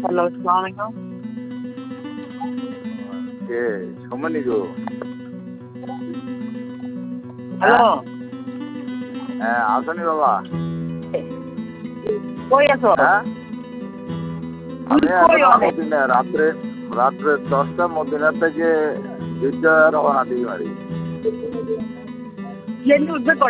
Hello, আসসালামু আলাইকুম। কে সমনি গো? Hello, হ্যাঁ আসনি বাবা? কই আছো? হ্যাঁ আমি কই এখন অনেক? মদিনা রাত্রে 10টা মদিনা থেকে 2টা রওনা দিই মারি। প্লেনে উঠবে